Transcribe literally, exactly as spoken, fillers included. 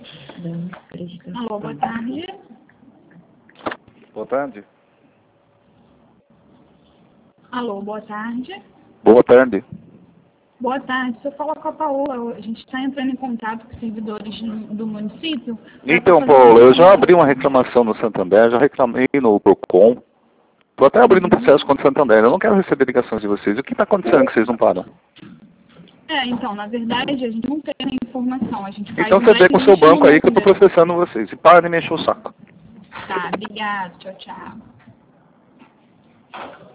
Alô, boa tarde. Boa tarde. Alô, boa tarde. Boa tarde. Boa tarde, você fala com a Paola. A gente está entrando em contato com os servidores do, do município. Então, Paulo, eu já abri uma reclamação no Santander, já reclamei no Procon. Estou até abrindo um processo contra o Santander. Eu não quero receber ligações de vocês. O que está acontecendo que vocês não param? É, então, na verdade, a gente não tem a informação. A gente faz Então você vê com o seu banco aí que eu estou processando vocês. E para de me encher o saco. Tá, obrigado. Tchau, tchau.